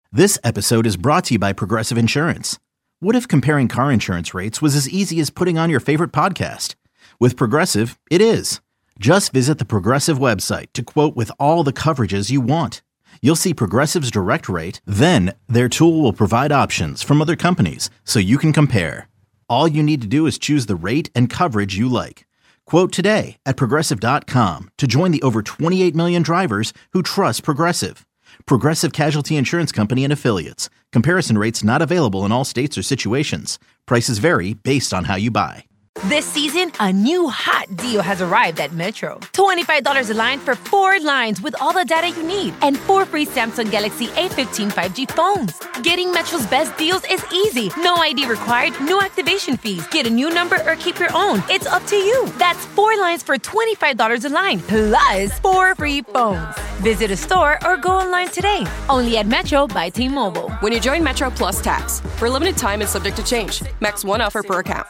This episode is brought to you by Progressive Insurance. What if comparing car insurance rates was as easy as putting on your favorite podcast? With Progressive, it is. Just visit the Progressive website to quote with all the coverages you want. You'll see Progressive's direct rate, then their tool will provide options from other companies so you can compare. All you need to do is choose the rate and coverage you like. Quote today at Progressive.com to join the over 28 million drivers who trust Progressive. Progressive Casualty Insurance Company and Affiliates. Comparison rates not available in all states or situations. Prices vary based on how you buy. This season, a new hot deal has arrived at Metro. $25 a line for 4 lines with all the data you need and 4 free Samsung Galaxy A15 5G phones. Getting Metro's best deals is easy. No ID required, no activation fees. Get a new number or keep your own. It's up to you. That's 4 lines for $25 a line, plus 4 free phones. Visit a store or go online today. Only at Metro by T-Mobile. When you join Metro Plus Tax, for a limited time and subject to change. Max 1 offer per account.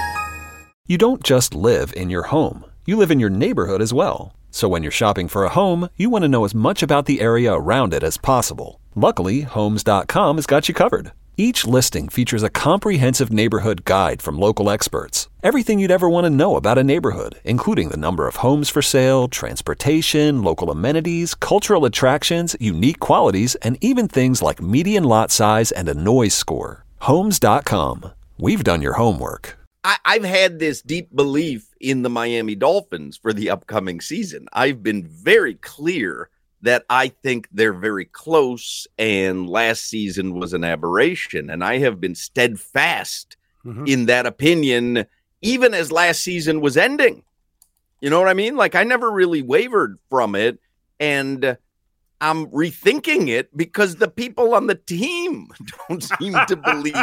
You don't just live in your home, you live in your neighborhood as well. So when you're shopping for a home, you want to know as much about the area around it as possible. Luckily, Homes.com has got you covered. Each listing features a comprehensive neighborhood guide from local experts. Everything you'd ever want to know about a neighborhood, including the number of homes for sale, transportation, local amenities, cultural attractions, unique qualities, and even things like median lot size and a noise score. Homes.com. We've done your homework. I've had this deep belief in the Miami Dolphins for the upcoming season. I've been very clear that I think they're very close, and last season was an aberration. And I have been steadfast in that opinion, even as last season was ending. You know what I mean? Like, I never really wavered from it, and I'm rethinking it because the people on the team don't seem to believe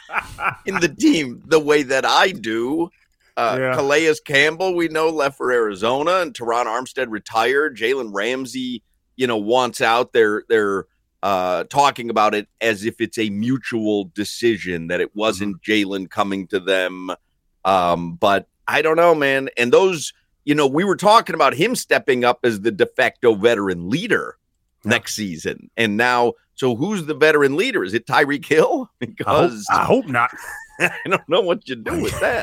in the team the way that I do. Calais Campbell, we know, left for Arizona, and Teron Armstead retired. Jalen Ramsey, wants out. They're talking about it as if it's a mutual decision, that it wasn't Jalen coming to them. But I don't know, man. And those, we were talking about him stepping up as the de facto veteran leader next season. And now, so who's the veteran leader? Is it Tyreek Hill? Because I hope not. I don't know what you do with that.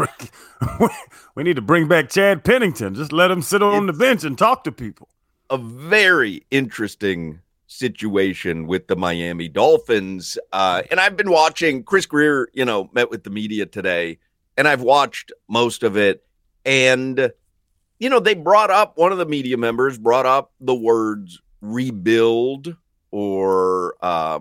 We need to bring back Chad Pennington. Just let him sit on the bench and talk to people. A very interesting situation with the Miami Dolphins. And I've been watching. Chris Greer, met with the media today, and I've watched most of it. And, they brought up, one of the media members brought up the words rebuild or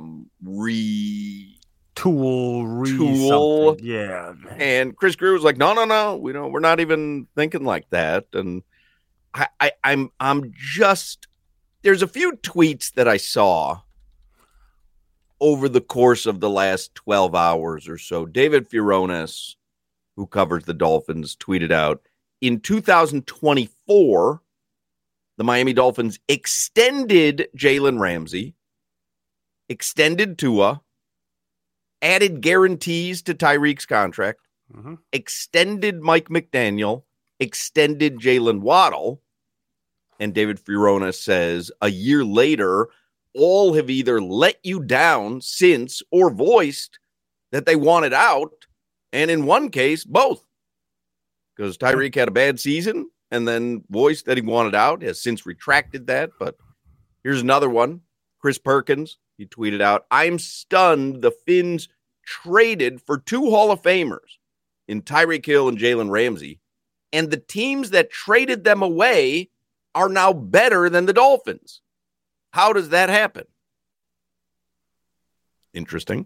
tool. Yeah. And Chris Greer was like, no, we're not even thinking like that. And I'm just, there's a few tweets that I saw over the course of the last 12 hours or so. David Furones, who covers the Dolphins, tweeted out, in 2024, the Miami Dolphins extended Jalen Ramsey, extended Tua, added guarantees to Tyreek's contract, extended Mike McDaniel, extended Jalen Waddle. And David Furones says, a year later, all have either let you down since or voiced that they wanted out. And in one case, both. Because Tyreek had a bad season and then voiced that he wanted out, has since retracted that. But here's another one. Chris Perkins, he tweeted out, I'm stunned the Fins traded for 2 Hall of Famers in Tyreek Hill and Jalen Ramsey, and the teams that traded them away are now better than the Dolphins. How does that happen? Interesting.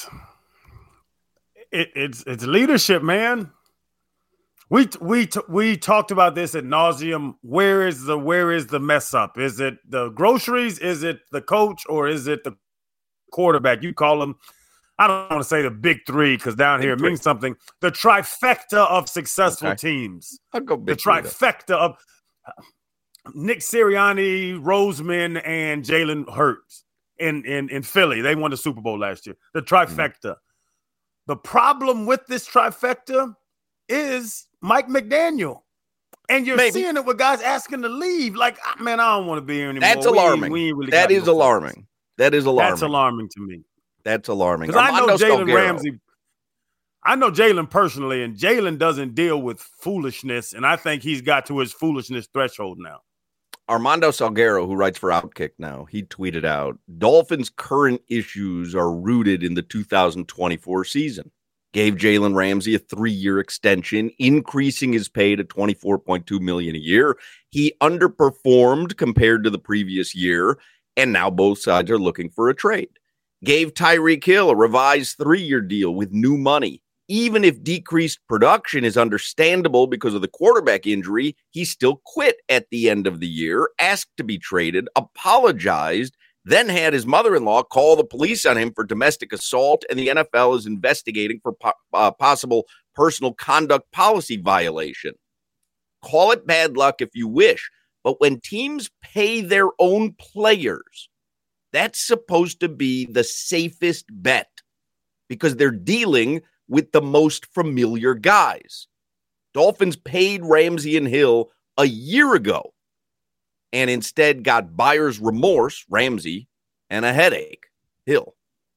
It's leadership, man. We talked about this ad nauseum. Where is the mess up? Is it the groceries? Is it the coach? Or is it the quarterback? You call them, I don't want to say the big three because down here it means something. The trifecta of successful teams. I'll go big. The trifecta of Nick Sirianni, Roseman, and Jalen Hurts in Philly. They won the Super Bowl last year. The trifecta. The problem with this trifecta is Mike McDaniel. And you're seeing it with guys asking to leave. Like, man, I don't want to be here anymore. That's alarming. That is alarming. That is alarming. That's alarming to me. That's alarming. Because I know Jalen Ramsey. I know Jalen personally, and Jalen doesn't deal with foolishness, and I think he's got to his foolishness threshold now. Armando Salguero, who writes for Outkick now, he tweeted out, Dolphins' current issues are rooted in the 2024 season. Gave Jalen Ramsey a 3-year extension, increasing his pay to $24.2 million a year. He underperformed compared to the previous year, and now both sides are looking for a trade. Gave Tyreek Hill a revised 3-year deal with new money. Even if decreased production is understandable because of the quarterback injury, he still quit at the end of the year, asked to be traded, apologized, then had his mother-in-law call the police on him for domestic assault, and the NFL is investigating for possible personal conduct policy violation. Call it bad luck if you wish, but when teams pay their own players, that's supposed to be the safest bet because they're dealing with the most familiar guys. Dolphins paid Ramsey and Hill a year ago and instead got buyer's remorse, Ramsey, and a headache, Hill.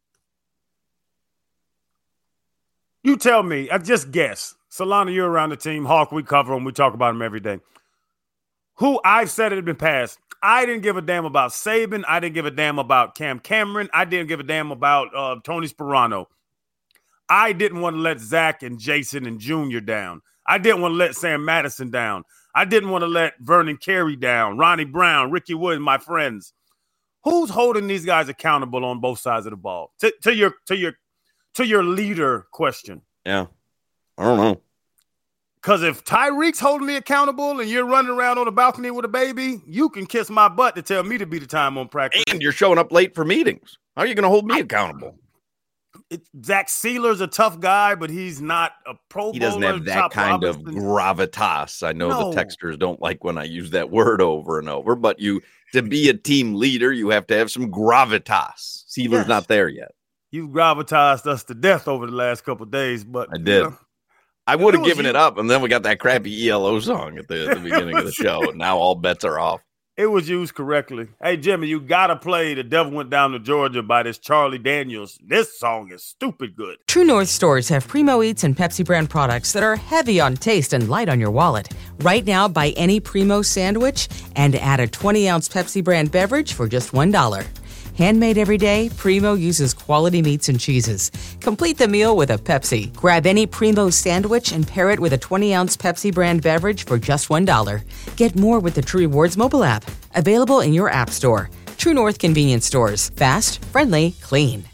You tell me, I just guess. Solana, you're around the team. Hawk, we cover him. We talk about him every day. Who I've said it in the past, I didn't give a damn about Saban. I didn't give a damn about Cam Cameron. I didn't give a damn about Tony Sperano. I didn't want to let Zach and Jason and Junior down. I didn't want to let Sam Madison down. I didn't want to let Vernon Carey down, Ronnie Brown, Ricky Wood, my friends. Who's holding these guys accountable on both sides of the ball? To your leader question. Yeah, I don't know. Because if Tyreek's holding me accountable and you're running around on the balcony with a baby, you can kiss my butt to tell me to be the time on practice. And you're showing up late for meetings. How are you going to hold me accountable? Zach Sealer's a tough guy, but he's not a pro bowler. He doesn't have that kind of gravitas. I know the texters don't like when I use that word over and over, but to be a team leader, you have to have some gravitas. Sealer's not there yet. You gravitased us to death over the last couple of days, but I did. I would have given it up, and then we got that crappy ELO song at the beginning of the show, and now all bets are off. It was used correctly. Hey, Jimmy, you got to play The Devil Went Down to Georgia by this Charlie Daniels. This song is stupid good. True North stores have Primo Eats and Pepsi brand products that are heavy on taste and light on your wallet. Right now, buy any Primo sandwich and add a 20-ounce Pepsi brand beverage for just $1. Handmade every day, Primo uses quality meats and cheeses. Complete the meal with a Pepsi. Grab any Primo sandwich and pair it with a 20-ounce Pepsi brand beverage for just $1. Get more with the True Rewards mobile app. Available in your app store. True North convenience stores. Fast, friendly, clean.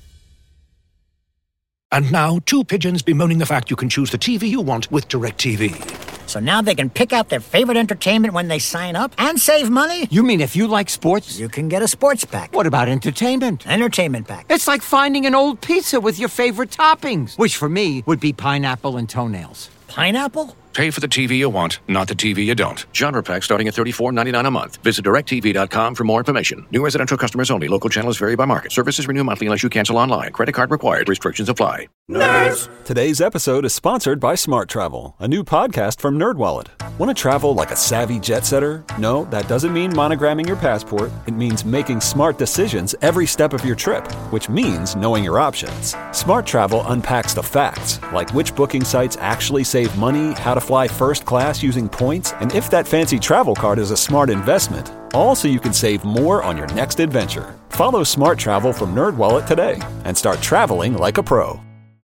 And now, two pigeons bemoaning the fact you can choose the TV you want with DirecTV. So now they can pick out their favorite entertainment when they sign up and save money? You mean if you like sports? You can get a sports pack. What about entertainment? Entertainment pack. It's like finding an old pizza with your favorite toppings, which for me would be pineapple and toenails. Pineapple? Pay for the TV you want, not the TV you don't. Genre pack starting at $34.99 a month. Visit DirecTV.com for more information. New residential customers only. Local channels vary by market. Services renew monthly unless you cancel online. Credit card required. Restrictions apply. Nerds! Today's episode is sponsored by Smart Travel, a new podcast from NerdWallet. Want to travel like a savvy jet setter? No, that doesn't mean monogramming your passport. It means making smart decisions every step of your trip, which means knowing your options. Smart Travel unpacks the facts, like which booking sites actually save money, how to fly first class using points, and if that fancy travel card is a smart investment. All so you can save more on your next adventure. Follow Smart Travel from NerdWallet today and start traveling like a pro.